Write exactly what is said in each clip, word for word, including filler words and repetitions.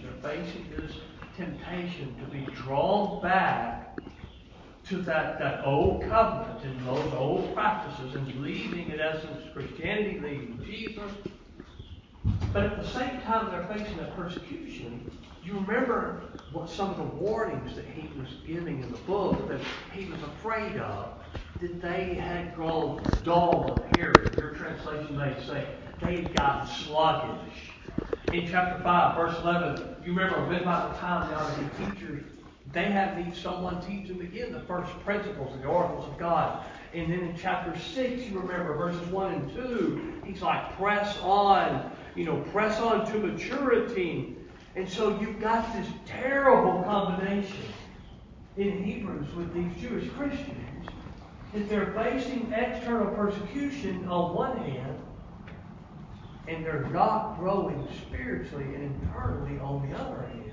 They're facing this temptation to be drawn back to that, that old covenant and those old practices and leaving, in essence, Christianity, leaving Jesus. But at the same time they're facing that persecution, you remember what some of the warnings that he was giving in the book that he was afraid of, that they had grown dull of hearing. Your translation may say they had gotten sluggish. In chapter five, verse eleven, you remember when by the time they ought to be teachers, they have need someone teach them again the first principles, the oracles of God. And then in chapter six, you remember verses one and two, he's like, press on, you know, press on to maturity. And so you've got this terrible combination in Hebrews with these Jewish Christians that they're facing external persecution on one hand, and they're not growing spiritually and internally on the other hand.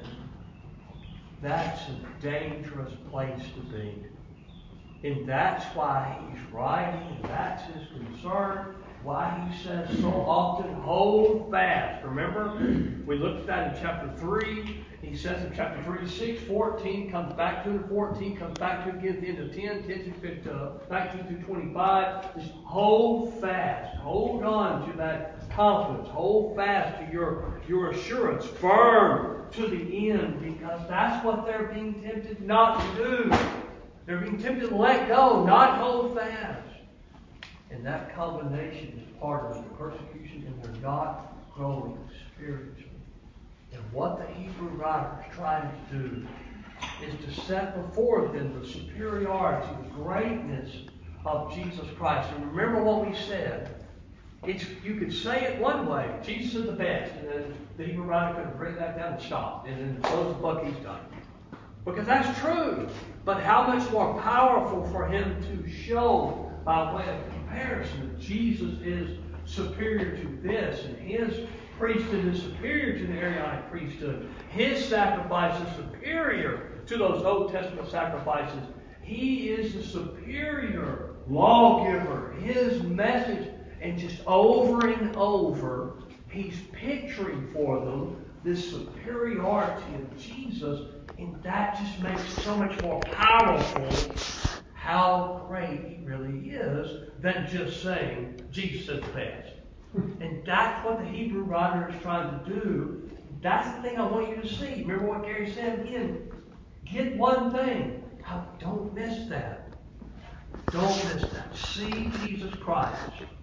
That's a dangerous place to be. And that's why he's writing, and that's his concern, why he says so often, hold fast. Remember, we looked at that in chapter three. He says in chapter three, six, fourteen, comes back to it, fourteen, comes back to it again at the end of ten, ten through nineteen through twenty-five. Just hold fast. Hold on to that confidence. Hold fast to your, your assurance. Firm to the end, because that's what they're being tempted not to do. They're being tempted to let go, not hold fast. And that combination is part of the persecution, and they're not growing spiritually. And what the Hebrew writer is trying to do is to set before them the superiority, the greatness of Jesus Christ. And remember what we said. It's, you could say it one way, Jesus is the best, and then the Hebrew writer could have written that down and stopped, and then close the book, he's done. Because that's true. But how much more powerful for him to show by way of comparison that Jesus is superior to this, and his priesthood is superior to the Aaronic priesthood. His sacrifice is superior to those Old Testament sacrifices. He is the superior lawgiver. His message, and just over and over, he's picturing for them this superiority of Jesus. And that just makes it so much more powerful how great he really is than just saying Jesus is the best. And that's what the Hebrew writer is trying to do. That's the thing I want you to see. Remember what Gary said again. Get one thing. Don't miss that. Don't miss that. See Jesus Christ.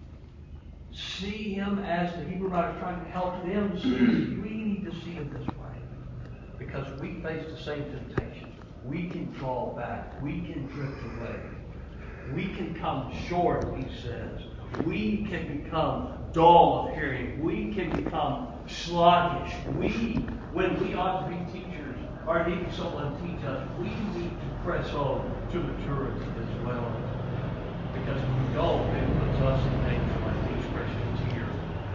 See him as the Hebrew writer is trying to help them see. We need to see him this way. Because we face the same temptation. We can draw back. We can drift away. We can come short, he says. We can become dull of hearing. We can become sluggish. We, when we ought to be teachers, or need someone to teach us, we need to press on to maturity as well. Because if we don't, it puts us in danger like these Christians here.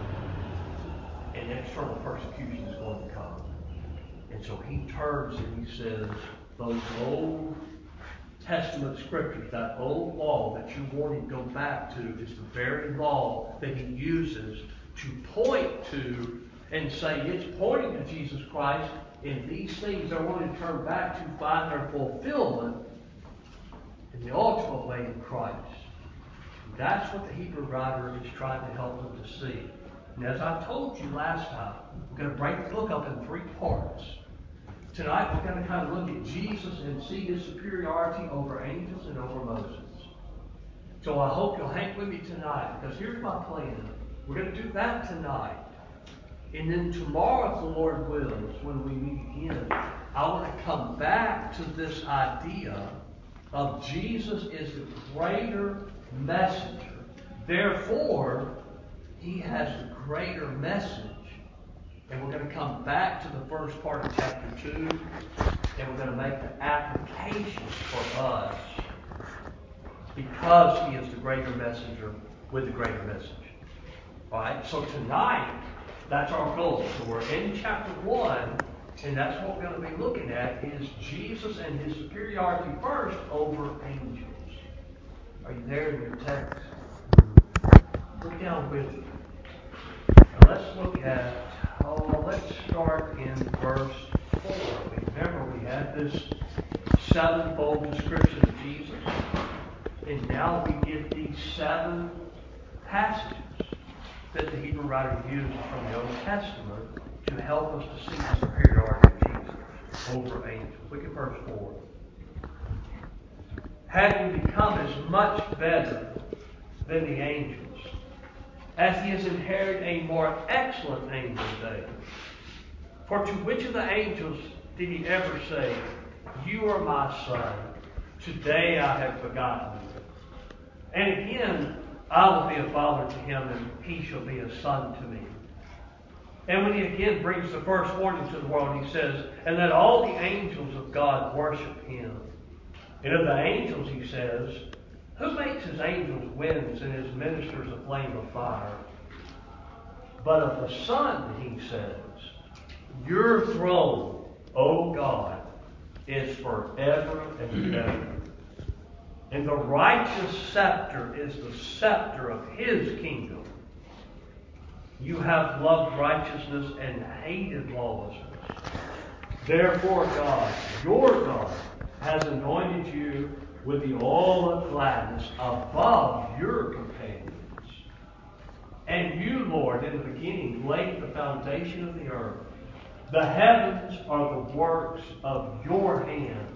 And external persecution is going to come. And so he turns and he says, those Old Testament scriptures, that old law that you're wanting to go back to, is the very law that he uses to point to and say it's pointing to Jesus Christ, and these things they're wanting to turn back to find their fulfillment in the ultimate way in Christ. And that's what the Hebrew writer is trying to help them to see. And as I told you last time, we're going to break the book up in three parts. Tonight we're going to kind of look at Jesus and see his superiority over angels and over Moses. So I hope you'll hang with me tonight, because here's my plan. We're going to do that tonight. And then tomorrow, if the Lord wills, when we meet again, I want to come back to this idea of Jesus is the greater messenger. Therefore, he has the greater message. And we're going to come back to the first part of chapter two, and we're going to make the applications for us, because he is the greater messenger with the greater message. All right, so tonight, that's our goal. So we're in chapter one, and that's what we're going to be looking at, is Jesus and his superiority first over angels. Are you there in your text? Look down with me. Now let's look at Oh, let's start in verse four. Remember, we had this sevenfold description of Jesus, and now we get these seven passages that the Hebrew writer uses from the Old Testament to help us to see the superiority of Jesus over angels. Look at verse four. Having become as much better than the angels, as he has inherited a more excellent angel David. For to which of the angels did he ever say, "You are my son, today I have begotten you"? And again, I will be a father to him, and he shall be a son to me. And when he again brings the first warning to the world, he says, "And let all the angels of God worship him." And of the angels, he says, "Who makes his angels winds and his ministers a flame of fire?" But of the Son, he says, "Your throne, O God, is forever and ever. And the righteous scepter is the scepter of his kingdom. You have loved righteousness and hated lawlessness. Therefore God, your God, has anointed you with the oil of gladness above your companions. And you, Lord, in the beginning laid the foundation of the earth. The heavens are the works of your hands.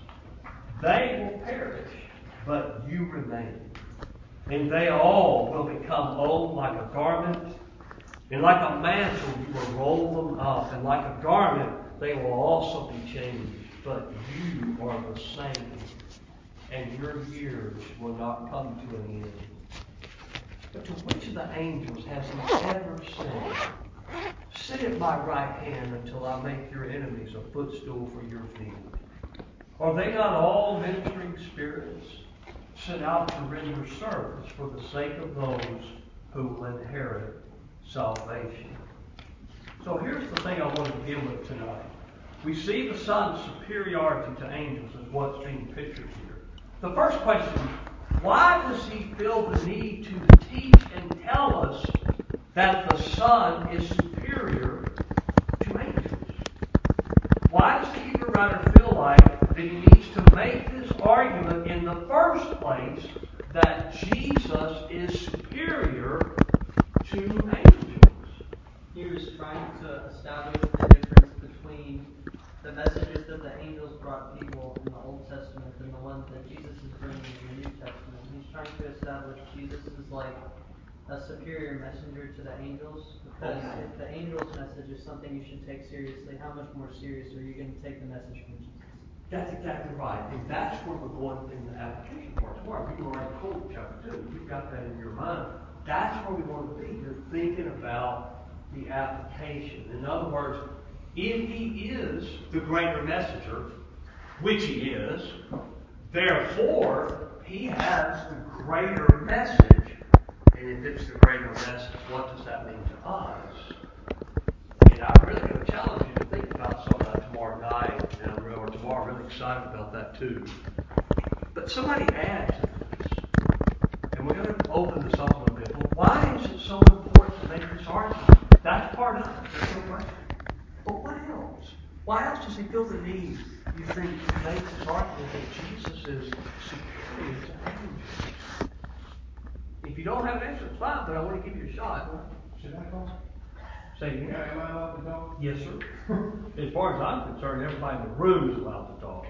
They will perish, but you remain. And they all will become old like a garment. And like a mantle you will roll them up. And like a garment they will also be changed. But you are the same. And your years will not come to an end. But to which of the angels has he ever said, "Sit at my right hand until I make your enemies a footstool for your feet"? Are they not all ministering spirits sent out to render service for the sake of those who will inherit salvation? So here's the thing I want to begin with tonight. We see the Son's superiority to angels as what's being pictured here. The first question, why does he feel the need to teach and tell us that the Son is superior to angels? Why does the Hebrew writer feel like that he needs to make this argument in the first place that Jesus is superior to angels? He was trying to establish the difference between the messages that the angels brought people in the Old Testament and the ones that Jesus is bringing in the New Testament. He's trying to establish Jesus is like a superior messenger to the angels, because Okay. if the angel's message is something you should take seriously, how much more serious are you going to take the message from Jesus? That's exactly right. And that's where we're going in the application part tomorrow. We can already quote chapter two. You've got that in your mind. That's where we want to be. You're thinking about the application. In other words, if he is the greater messenger, which he is, therefore he has the greater message. And if it's the greater message, what does that mean to us? And I'm really going to challenge you to think about some of that tomorrow night, and I'm really, or tomorrow. I'm really excited about that too. But somebody add to this, and we're going to open this up a little bit. Well, why is it so important to make this argument? That's part of it. There's no question. But what else? Why else does he feel the need, you think, to make this argument that Jesus is superior to angels? If you don't have an answer, it's fine, but I want to give you a shot. Should I call? Say again. Yeah, am I allowed to talk? Yes, sir. As far as I'm concerned, everybody in the room is allowed to talk.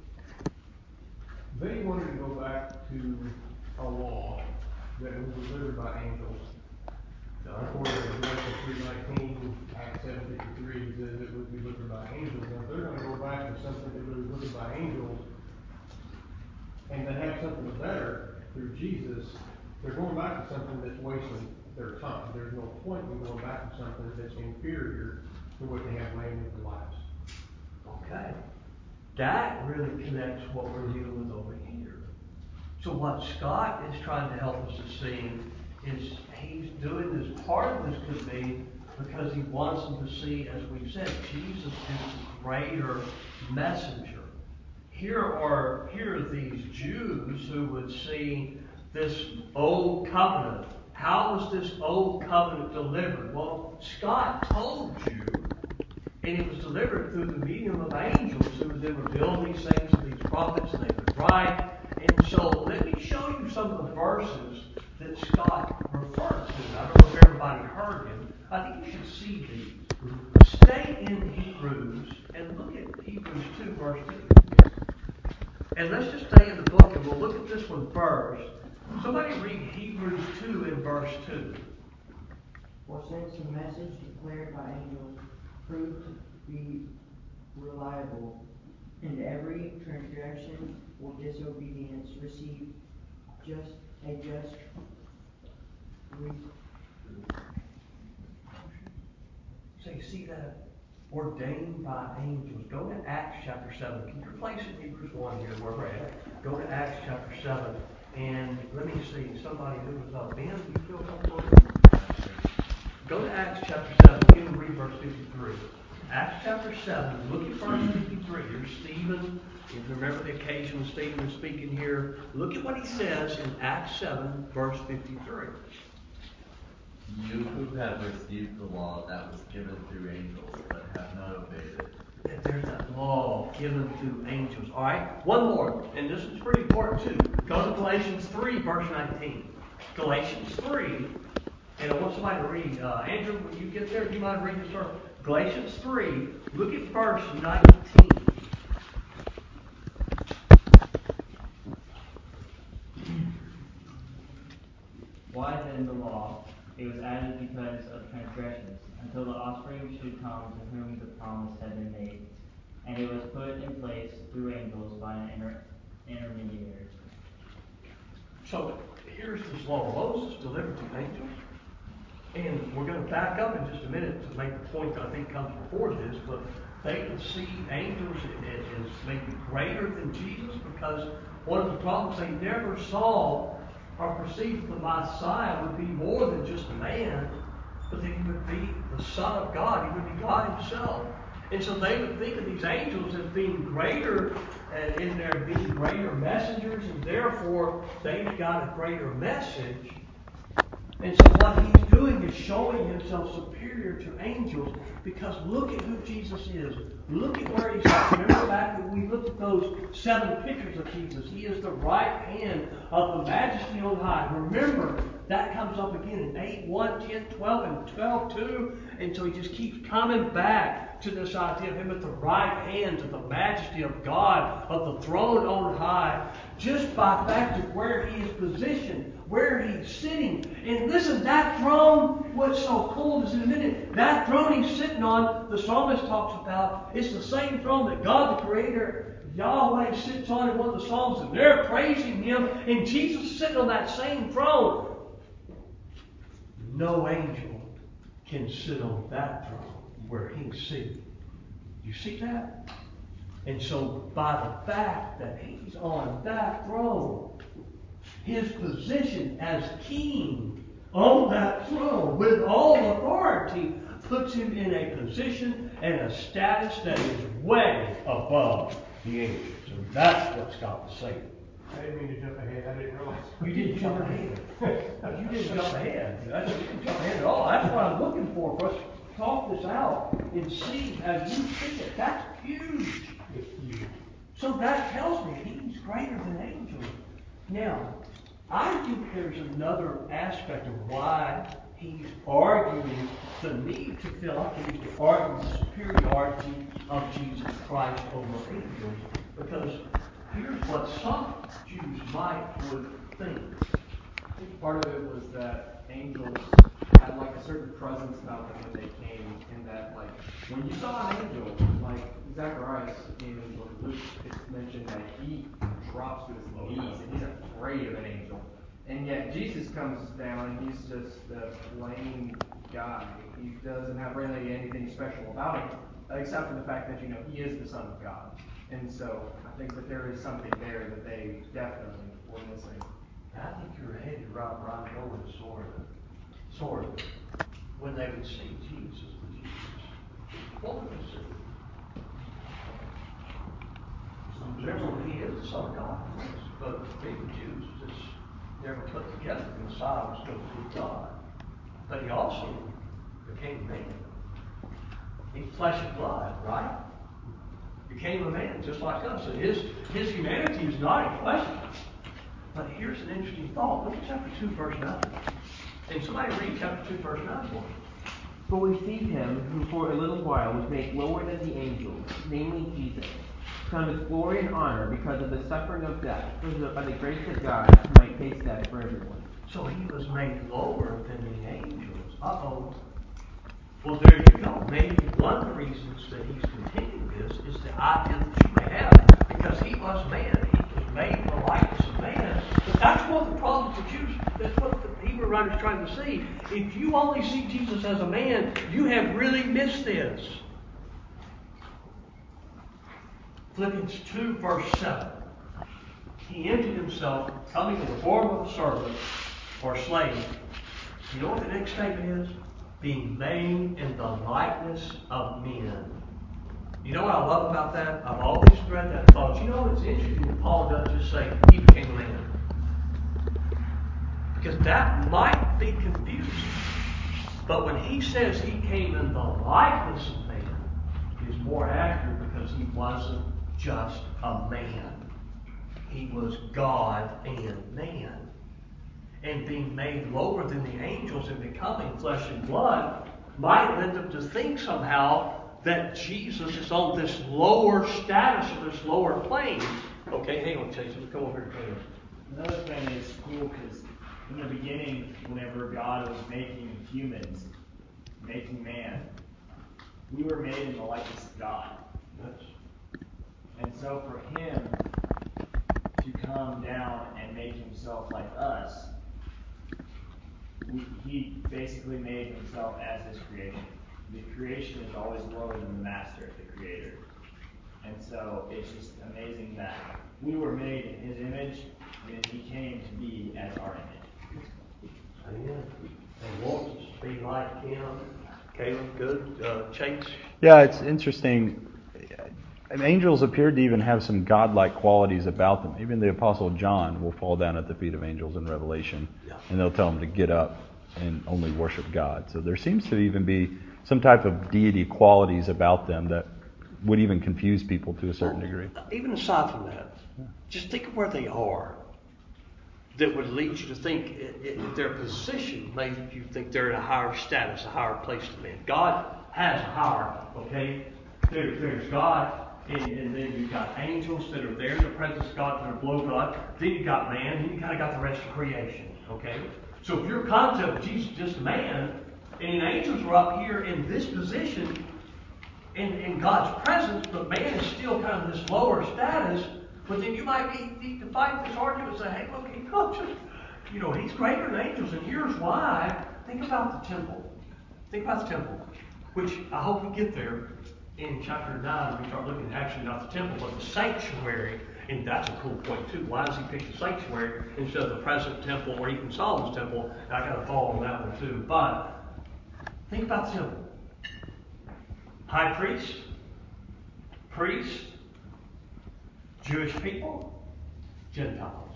They wanted to go back to a law that was delivered by angels. According to Genesis three nineteen, Acts seven fifty-three, says it was delivered by angels. And if they're going to go back to something that was delivered by angels, and then have something better through Jesus, they're going back to something that's wasting their time. There's no point in going back to something that's inferior to what they have laying in their lives. Okay. That really connects what we're dealing with over here. So what Scott is trying to help us to see is he's doing this, part of this could be because he wants them to see, as we've said, Jesus is the greater messenger. Here are, here are these Jews who would see this old covenant How was this old covenant delivered? Well, Scott told you, and it was delivered through the medium of angels who would then reveal these things to these prophets, and they would write. And so let me show you some of the verses that Scott referred to. I don't know if everybody heard him. I think you should see these. Stay in Hebrews and look at Hebrews two, verse two. And let's just stay in the book, and we'll look at this one first. Somebody read Hebrews two in verse two. For since the message declared by angels proved to be reliable, and every transgression or disobedience received just a just re- So you see that? Ordained by angels. Go to Acts chapter seven. Keep your place in Hebrews one here where we're at. Go to Acts chapter seven. And let me see, somebody who was up. Ben, do you feel comfortable? Go to Acts chapter seven. We're going to read verse fifty-three. Acts chapter seven. Look at verse fifty-three. Here's Stephen. If you remember the occasion when Stephen is speaking here. Look at what he says in Acts seven, verse fifty-three. You who have received the law that was given through angels, but have not obeyed it. There's that law given to angels. All right, one more, and this is pretty important too. Go to Galatians three, verse nineteen. Galatians three, and I want somebody to read. Uh, Andrew, when you get there, do you mind reading this verse? Galatians three, look at verse nineteen. Why then the law? It was added because of transgressions, until the offspring should come to whom the promise had been made. And it was put in place through angels by an inter- intermediary. So here's this law. Moses delivered to angels. And we're going to back up in just a minute to make the point that I think comes before this. But they would see angels as, as maybe greater than Jesus, because one of the problems they never saw or perceived the Messiah would be more than just a man, but that he would be the Son of God. He would be God himself. And so they would think of these angels as being greater, and in their being greater messengers, and therefore they've got a greater message. And so what he's doing is showing himself superior to angels, because look at who Jesus is. Look at where he's at. Remember back when we looked at those seven pictures of Jesus. He is the right hand of the majesty on high. Remember, that comes up again in eight, one, ten, twelve, and twelve, two. And so he just keeps coming back to this idea of him at the right hand of the majesty of God, of the throne on high, just by fact of where he is positioned, where he's sitting. And listen, that throne, what's so cool is in a minute, that throne he's sitting on, the psalmist talks about, it's the same throne that God the Creator, Yahweh, sits on in one of the Psalms, and they're praising him, and Jesus is sitting on that same throne. No angel can sit on that throne where he's sitting. You see that? And so by the fact that he's on that throne, his position as king on that throne with all authority puts him in a position and a status that is way above the angels. And that's what Scott was saying. I didn't mean to jump ahead. I didn't realize. You didn't jump ahead. You didn't jump ahead. That's, you didn't jump ahead at all. That's what I'm looking for, for us to talk this out and see as you see it. That's huge. It's huge. So that tells me he's greater than angels. Now, I think there's another aspect of why he's arguing the need to feel like he needs to argue the superiority of Jesus Christ over angels. Because here's what some Jews might would think. I think part of it was that angels had like a certain presence about them when they came, in that like when you saw an angel, like Zacharias in the book of Luke, it's mentioned that he drops to his knees and he's afraid of an angel. And yet Jesus comes down and he's just a plain guy. He doesn't have really anything special about him, except for the fact that, you know, he is the Son of God. And so I think that there is something there that they definitely were missing. I think you're headed right where I'm going, sort of. Sort of. When they would see Jesus with Jesus, what would they see? Remember, he is the Son of God. But the Jews just never put together the Messiah God was going to be God. But he also became man. He flesh and blood, right? Became a man just like us. And his, his humanity is not in question. But here's an interesting thought. Look at chapter two, verse nine. And somebody read chapter two, verse nine for me. For we see him who for a little while was made lower than the angels, namely Jesus, crowned with glory and honor because of the suffering of death, so that by the grace of God he might taste death for everyone. So he was made lower than the angels. Uh-oh. Well, there you go. Maybe one of the reasons that he's continuing this is the idea that you may have, because he was man. He was made in the likeness of man. But that's one of the problems that Jews, that's what the Hebrew writer is trying to see. If you only see Jesus as a man, you have really missed this. Philippians two, verse seven. He emptied himself, coming in the form of a servant or slave. You know what the next statement is? Being made in the likeness of men. You know what I love about that? I've always read that and thought, you know, it's interesting that Paul doesn't just say he became a man. Because that might be confusing. But when he says he came in the likeness of man, it is more accurate because he wasn't just a man. He was God and man. And being made lower than the angels and becoming flesh and blood might lead them to think somehow that Jesus is on this lower status or this lower plane. Okay, hang on, Chase. Come over here. Hang on. Another thing is cool because in the beginning, whenever God was making humans, making man, we were made in the likeness of God. Yes. And so for him to come down and make himself like us, we, he basically made himself as his creation. The creation is always lower than the master, the creator. And so it's just amazing that we were made in his image, and he came to be as our image. Amen. And wants us to be like him. Caleb, good. Uh, Chase? Yeah, it's interesting. Angels appeared to even have some godlike qualities about them. Even the Apostle John will fall down at the feet of angels in Revelation, Yeah. and they'll tell him to get up and only worship God. So there seems to even be some type of deity qualities about them that would even confuse people to a certain degree. Even aside from that, just think of where they are. That would lead you to think it, it, their position made you think they're in a higher status, a higher place to be. God has a hierarchy, okay? There, there's God, and, and then you've got angels that are there in the presence of God that are below God. Then you've got man, and you kind of got the rest of creation, okay? So if your concept of Jesus is just a man, and angels are up here in this position, in, in God's presence, but man is still kind of this lower status, but then you might be, need to fight this argument and say, hey, look, he comes, you know, he's greater than angels, and here's why. Think about the temple. Think about the temple, which I hope we get there in chapter nine. We start looking at actually not the temple, but the sanctuary, and that's a cool point too. Why does he pick the sanctuary instead of the present temple or even Solomon's temple? And I got to follow on that one too. But think about the temple. High priest, priest, Jewish people, Gentiles.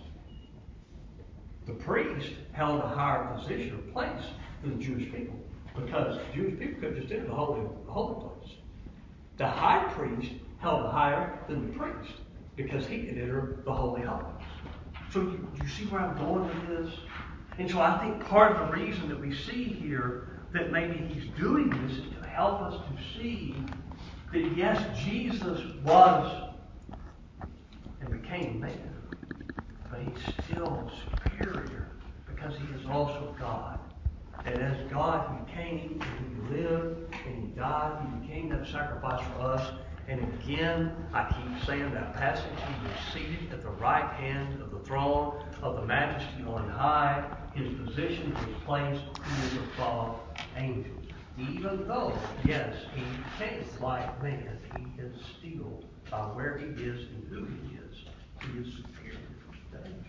The priest held a higher position or place than the Jewish people because the Jewish people could just enter the holy, the holy place. The high priest held higher than the priest because he could enter the holy holies. So you, you see where I'm going with this? And so I think part of the reason that we see here that maybe he's doing this is to help us to see that yes, Jesus was and became man, but he's still superior because he is also God. And as God, he came and he lived and he died. He became that sacrifice for us. And again, I keep saying that passage, he was seated at the right hand of the throne of the majesty on high. His position, his place, he is above angels. Even though, yes, he became like man, he is still, by where he is and who he is, he is superior to angels.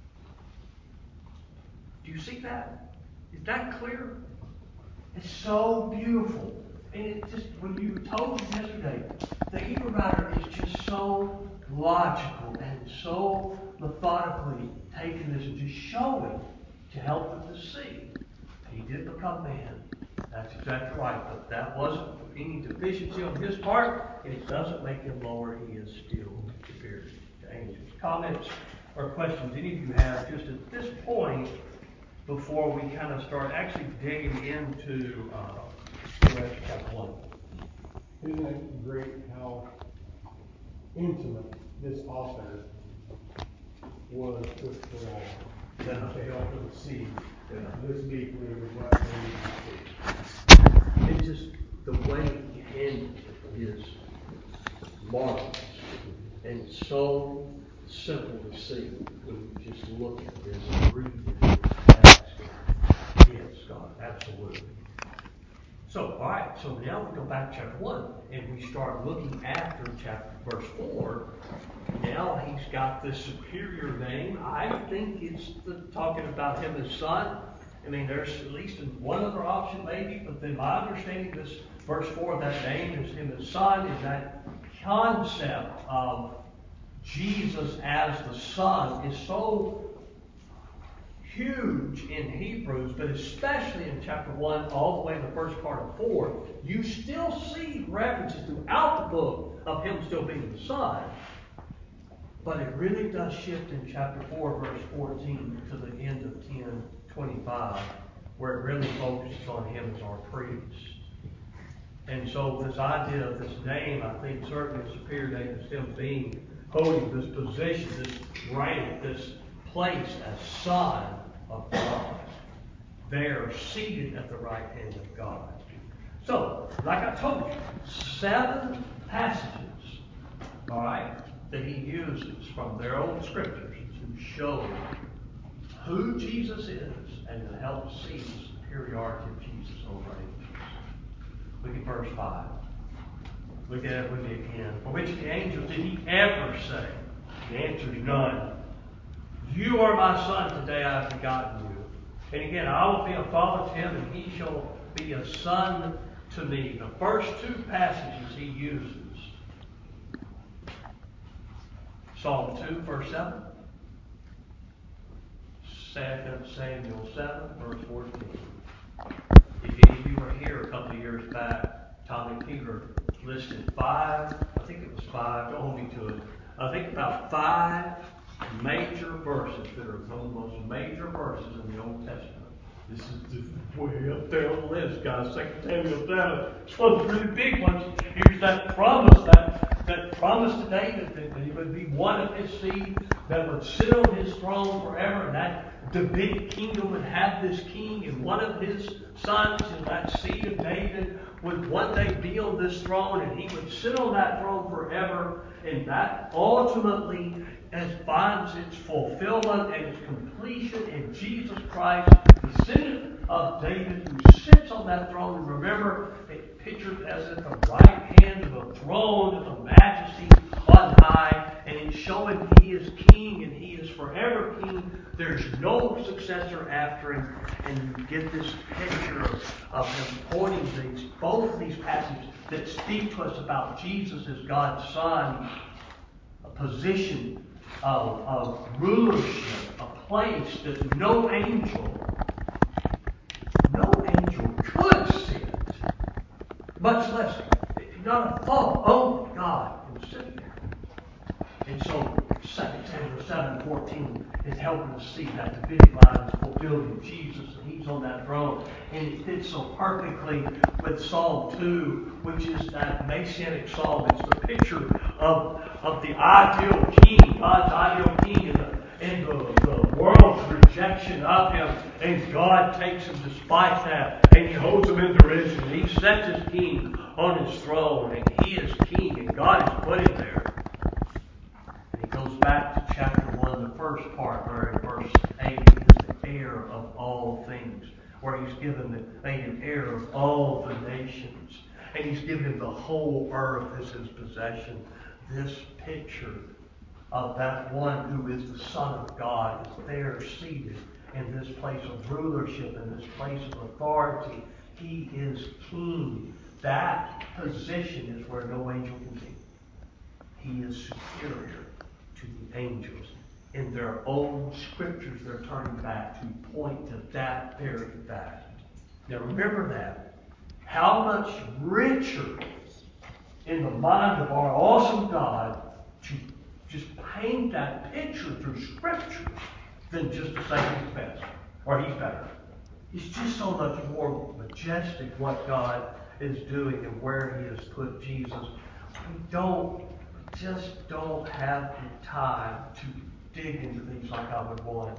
Do you see that? Is that clear? It's so beautiful. And it just, when you told us yesterday, the Hebrew writer is just so logical and so methodically taking this and just showing to help with the sea. He did become man. That's exactly right. But that wasn't any deficiency on his part, and it doesn't make him lower. He is still superior to angels. Comments or questions any of you have just at this point before we kind of start actually digging into uh, the rest of chapter one? Isn't it great how intimate this author was with the law? Yeah. To help them see this deeply with what they need to see. And just the way he handled it is marvelous. And it's so simple to see when you just look at this and read it. Yes, God, absolutely. So, all right, so now we go back to chapter one, and we start looking after chapter verse four. Now he's got this superior name. I think it's the, talking about him as son. I mean, there's at least one other option maybe, but then my understanding this verse four, that name is him as son, is that concept of Jesus as the Son is so huge in Hebrews, but especially in chapter one, all the way to the first part of four, you still see references throughout the book of him still being the Son. But it really does shift in chapter four, verse fourteen to the end of ten twenty-five, where it really focuses on him as our priest. And so this idea of this name, I think certainly a superior name is him being, holding this position, this rank, this place as Son of God. There, seated at the right hand of God. So, like I told you, seven passages, all right, that he uses from their own scriptures to show who Jesus is and to help see the superiority of Jesus over angels. Look at verse five. Look at it with me again. For which of the angels did he ever say? The answer is none. You are my son, today I have begotten you. And again, I will be a father to him, and he shall be a son to me. The first two passages he uses. Psalm two, verse seven. Second Samuel seven, verse fourteen. If any of you were here a couple of years back, Tommy Peter listed five, I think it was five, don't hold me to it, I think about five major verses that are some of the most major verses in the Old Testament. This is just way up there on the list, guys. Second Samuel seven. It's one of the really big ones. Here's that promise, that, that promise to David that he would be one of his seed that would sit on his throne forever, and that Davidic kingdom would have this king, and one of his sons, and that seed of David, would one day be on this throne, and he would sit on that throne forever, and that ultimately as finds its fulfillment and its completion in Jesus Christ, the descendant of David, who sits on that throne. And remember, it's pictured as at the right hand of a throne of the majesty on high, and it's showing he is king and he is forever king. There's no successor after him, and you get this picture of, of him pointing these, both these passages that speak to us about Jesus as God's Son, a position of, of rulership, a place that no angel, no angel could sit, much less, not a thought, only God can sit there. And so, Second Samuel seven fourteen is helping us see that Davidic line is fulfilled in Jesus, and he's on that throne. And it fits so perfectly with Psalm two, which is that Messianic psalm. It's the picture of, of the ideal king, God's ideal king, and the, and the, the world's rejection of him. And God takes him despite that, and he holds him in derision. And he sets his king on his throne, and he is king, and God has put him there. Goes back to chapter one, the first part, where in verse eight, he is the heir of all things, where he's given the, made him heir of all the nations, and he's given him the whole earth as his possession. This picture of that one who is the Son of God is there seated in this place of rulership, in this place of authority. He is king. That position is where no angel can be. He is superior to the angels. In their own scriptures, they're returning back to point to that very fact. Now remember that. How much richer in the mind of our awesome God to just paint that picture through Scripture than just to say he's best or he's better. It's just so much more majestic what God is doing and where He has put Jesus. We don't, just don't have the time to dig into things like I would want.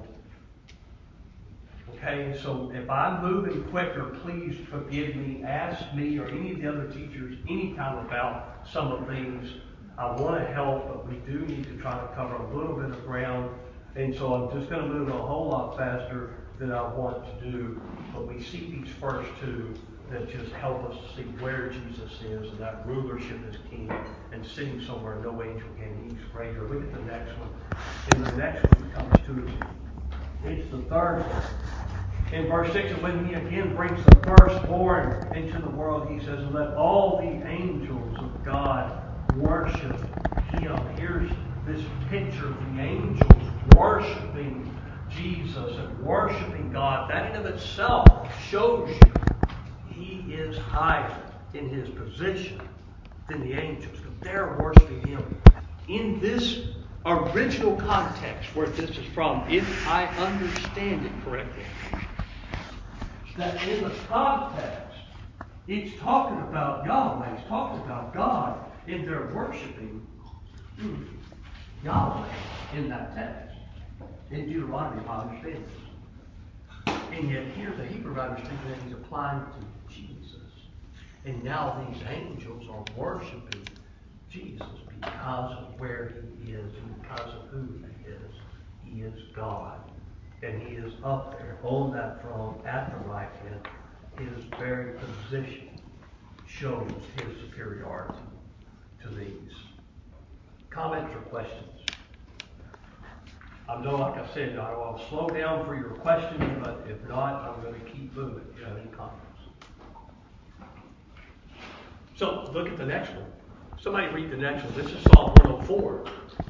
Okay, so if I'm moving quicker, please forgive me. Ask me or any of the other teachers anytime about some of these. I want to help, but we do need to try to cover a little bit of ground. And so I'm just going to move a whole lot faster than I want to do. But we see these first two that just help us to see where Jesus is and that rulership is king and sitting somewhere no angel can. He's greater. Look at the next one. And the next one comes to us. It's the third one. In verse six, when He again brings the firstborn into the world, He says, let all the angels of God worship Him. Here's this picture of the angels worshiping Jesus and worshiping God. That in of itself shows you He is higher in His position than the angels. They're worshiping Him. In this original context where this is from, if I understand it correctly, that in the context, it's talking about Yahweh, it's talking about God, and they're worshiping hmm, Yahweh in that text. In Deuteronomy, if I understand this. And yet here the Hebrew writer thinking that he's applying it to Jesus. And now these angels are worshiping Jesus because of where He is and because of who He is. He is God. And He is up there on that throne at the right hand. His very position shows His superiority to these. Comments or questions? I know, like I said, I'll slow down for your questions, but if not, I'm going to keep moving. Do you have any comments? So, look at the next one. Somebody read the next one. This is Psalm one oh four.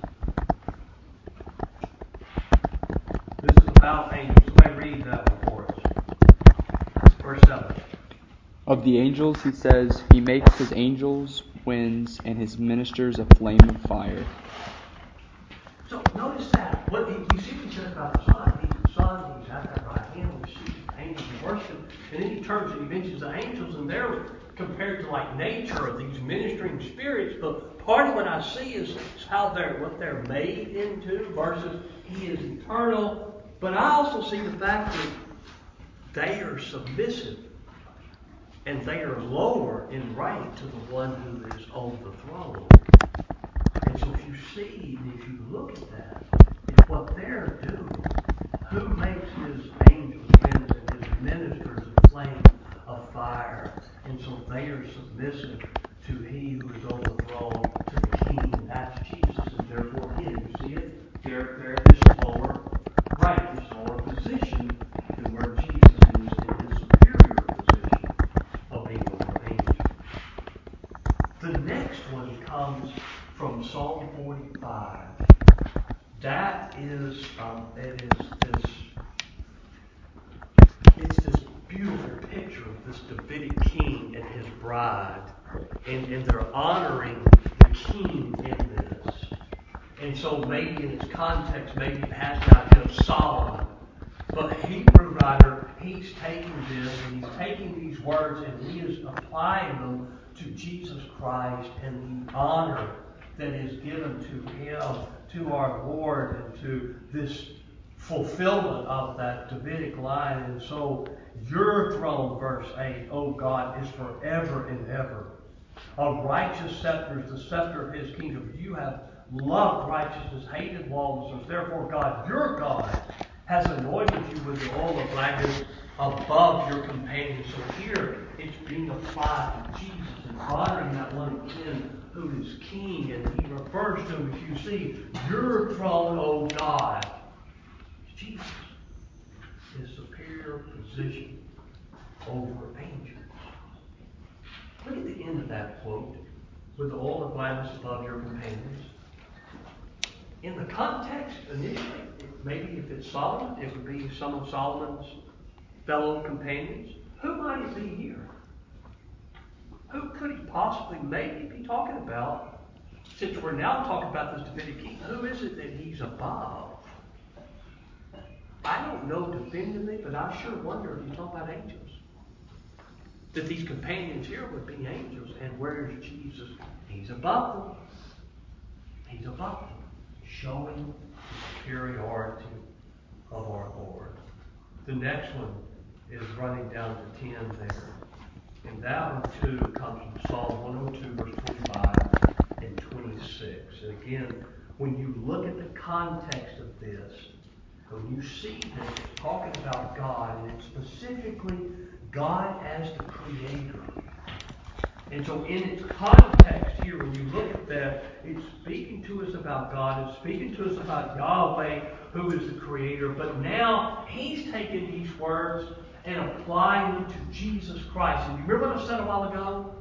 This is about angels. Somebody read that one for us. Verse seven. Of the angels, He says, He makes His angels winds and His ministers a flame of fire. So notice that. What he, we see what He says about the Son. He's the Son. He's at that right hand. We see the angels in worship. And then He turns and He mentions the angels, and they're compared to like nature of these ministering spirits. But part of what I see is how they're what they're made into versus He is eternal. But I also see the fact that they are submissive and they are lower in rank to the one who is on the throne. And so if you see, if you look at that, it's what they're doing. Who makes His angels winds and His ministers a flame of fire? And so they are submissive to He who is on the throne, to the King, and that's Jesus. And therefore, again, you see it? They're, they're this lower rank, this lower position than where Jesus is in His superior position of being over the angels. The next one comes from Psalm forty-five. That is, um, it is this, it's this beautiful picture of this Davidic king and his bride, and, and they're honoring the king in this. And so maybe in its context, maybe it has the idea of Solomon. But Hebrew writer, he's taking this and he's taking these words and he is applying them to Jesus Christ and the honor that is given to Him, to our Lord, and to this fulfillment of that Davidic line. And so your throne, verse eight, O God, is forever and ever. A righteous scepter is the scepter of His kingdom. You have loved righteousness, hated lawlessness. Therefore, God, your God, has anointed you with the oil of gladness above your companions. So here it's being applied to Jesus and honoring that one again who is King. And He refers to him, if you see, your throne, O God. Jesus is superior position over angels. Look at the end of that quote. With the oil of gladness above your companions. In the context, initially, it maybe if it's Solomon, it would be some of Solomon's fellow companions. Who might it be here? Who could he possibly maybe be talking about? Since we're now talking about this Davidic king, who is it that he's above? I don't know definitively, but I sure wonder if he's talking about angels. That these companions here would be angels. And where is Jesus? He's above them. He's above them. Showing the superiority of our Lord. The next one is running down to ten there. And that one too comes from Psalm one oh two, verse twenty-five and twenty-six. And again, when you look at the context of this, when you see that it's talking about God, and it's specifically God as the Creator. And so in its context here, when you look at that, it's speaking to us about God. It's speaking to us about Yahweh, who is the Creator. But now He's taken these words and applying them to Jesus Christ. And you remember what I said a while ago?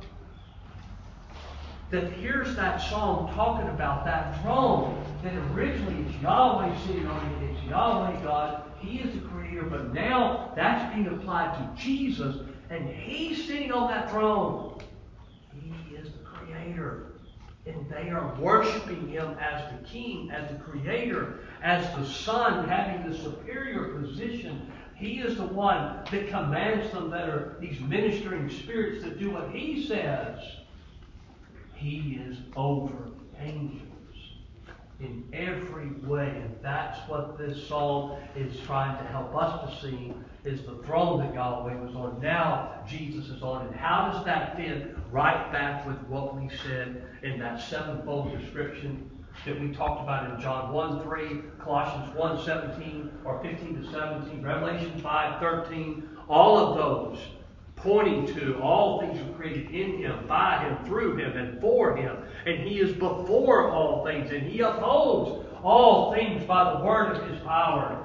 That here's that psalm talking about that throne. That originally it's Yahweh sitting on it. It's Yahweh God. He is the Creator. But now that's being applied to Jesus. And He's sitting on that throne. He is the Creator. And they are worshiping Him as the King, as the Creator, as the Son, having the superior position. He is the one that commands them, that are these ministering spirits that do what He says. He is over angels in every way. And that's what this psalm is trying to help us to see, is the throne that Yahweh was on. Now Jesus is on. And how does that fit right back with what we said in that sevenfold description that we talked about in John one three, Colossians one seventeen, or fifteen to seventeen, Revelation five thirteen, all of those pointing to all things were created in Him, by Him, through Him, and for Him. And He is before all things, and He upholds all things by the word of His power.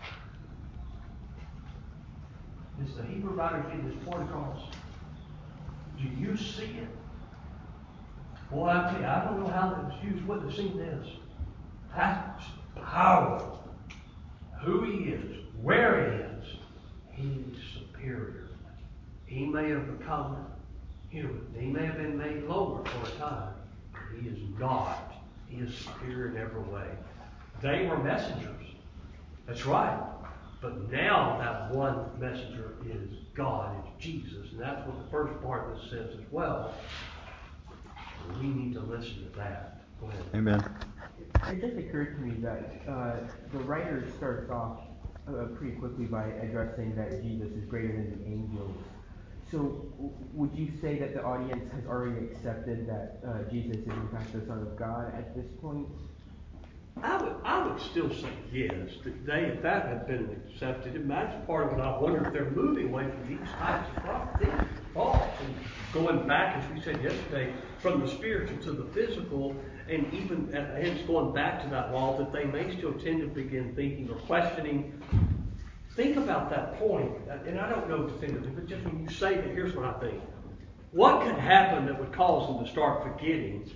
Is the Hebrew writer getting this point across? Do you see it? Boy, I tell you, I don't know how the Jews wouldn't have seen this. That's powerful. Who He is, where He is, He is superior. He may have become human. He may have been made lower for a time. But He is not. He is superior in every way. They were messengers. That's right. But now that one messenger is God, it's Jesus. And that's what the first part of this says as well. We need to listen to that. Go ahead. Amen. It just occurred to me that uh, the writer starts off uh, pretty quickly by addressing that Jesus is greater than the angels. So w- would you say that the audience has already accepted that uh, Jesus is in fact the Son of God at this point? I would, I would still say yes. That they, if that had been accepted, and that's part of what I wonder if they're moving away from these types of prophecies, thoughts, and going back, as we said yesterday, from the spiritual to the physical, and even uh, hence going back to that law, that they may still tend to begin thinking or questioning. Think about that point, and I don't know definitively, but just when you say that, here's what I think. What could happen that would cause them to start forgetting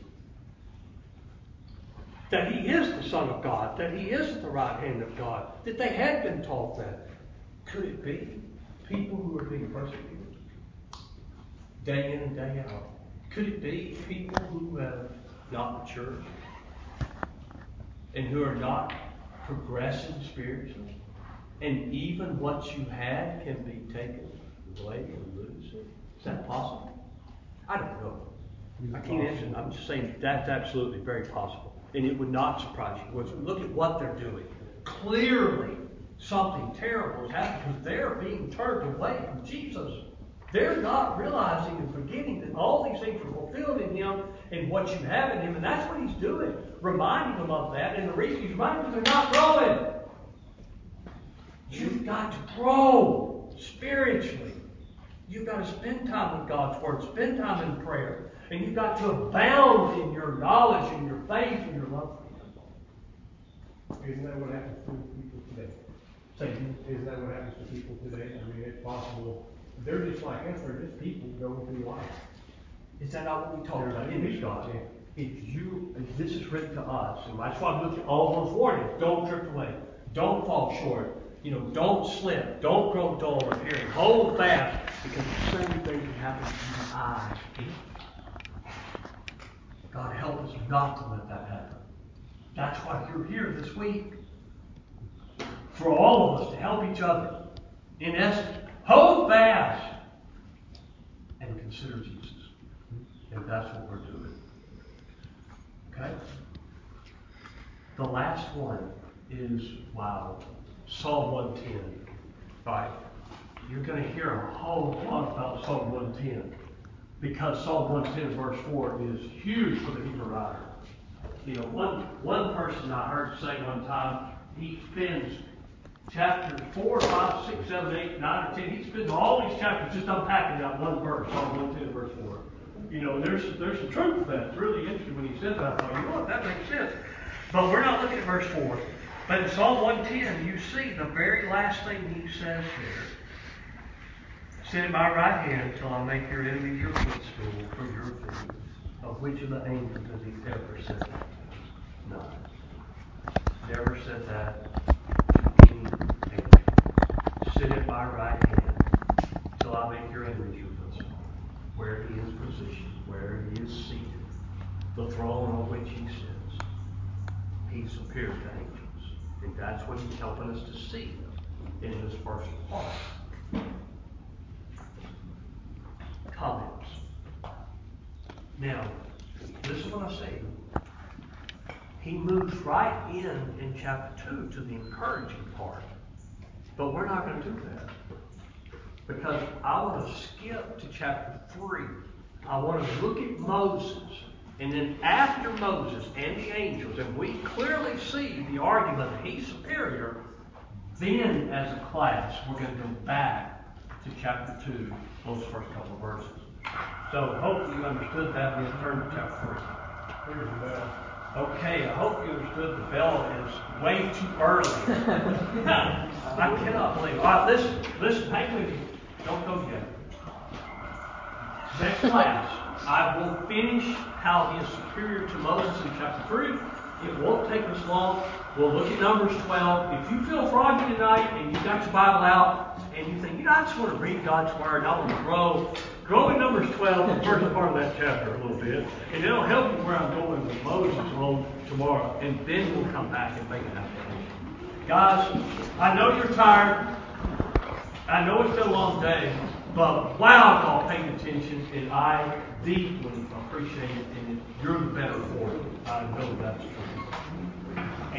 that He is the Son of God, that He is at the right hand of God, that they had been taught that? Could it be people who are being persecuted day in and day out? Could it be people who have not matured and who are not progressing spiritually? And even what you had can be taken away and lose it? Is that possible? I don't know. I can't answer it. I'm just saying that's absolutely very possible. And it would not surprise you. Look at what they're doing. Clearly, something terrible is happening because they're being turned away from Jesus. They're not realizing and forgetting that all these things are fulfilled in Him and what you have in Him. And that's what He's doing, reminding them of that. And the reason He's reminding them, they're not growing. You've got to grow spiritually. You've got to spend time with God's Word, spend time in prayer. And you've got to abound in your knowledge and your faith and your love for Him. Isn't that what happens to people today? Say, Isn't that what happens to people today? I mean, it's possible. They're just like us. They're just people going through life. is that not what we talked about in this God? If you, if this is written to us, and that's why I looked at all those warnings, don't drift away. Don't fall short. You know, don't slip. Don't grow dull of hearing. Hold fast, because the same thing can happen to you and I. God help us not to let that happen. That's why you're here this week. For all of us to help each other. In essence, hold fast and consider Jesus. And that's what we're doing. Okay? The last one is, wow, Psalm one ten. Right. You're going to hear a whole lot about Psalm one ten. Because Psalm one ten verse four is huge for the Hebrew writer. You know, one, one person I heard say one time, he spends chapters four, five, six, seven, eight, nine, or ten. He spends all these chapters just unpacking that one verse, Psalm one ten verse four. You know, there's there's some truth to that. It's really interesting when he says that. I thought, you know what, that makes sense. But we're not looking at verse four. But in Psalm one ten, you see the very last thing he says here. Sit at my right hand till I make your enemies your footstool for your feet. Of which of the angels has he ever said that? No. Never said that to any angel. Sit at my right hand till I make your enemies your footstool. Where he is positioned, where he is seated, the throne on which he sits. He's superior to angels. And that's what he's helping us to see in this first part. Comments. Now, this is what I say. He moves right in in chapter two to the encouraging part. But we're not going to do that. Because I want to skip to chapter three. I want to look at Moses. And then after Moses and the angels, and we clearly see the argument that he's superior, then as a class, we're going to go back to chapter two, those first couple of verses. So hopefully you understood that when you turn to chapter three. Here's the bell. Okay, I hope you understood the bell is way too early. I cannot believe it. All right, listen, listen, hang with me. Don't go yet. Next class, I will finish how he is superior to Moses in chapter three. It won't take us long. We'll look at Numbers twelve. If you feel froggy tonight and you've got your Bible out and you think, you know, I just want to read God's Word, I want to grow, grow in Numbers twelve, the first part of that chapter a little bit, and it'll help you where I'm going with Moses on tomorrow, and then we'll come back and make an application. Guys, I know you're tired. I know it's been a long day, but wow, y'all paid attention, and I deeply appreciate it, and you're the better for it. I know that's true.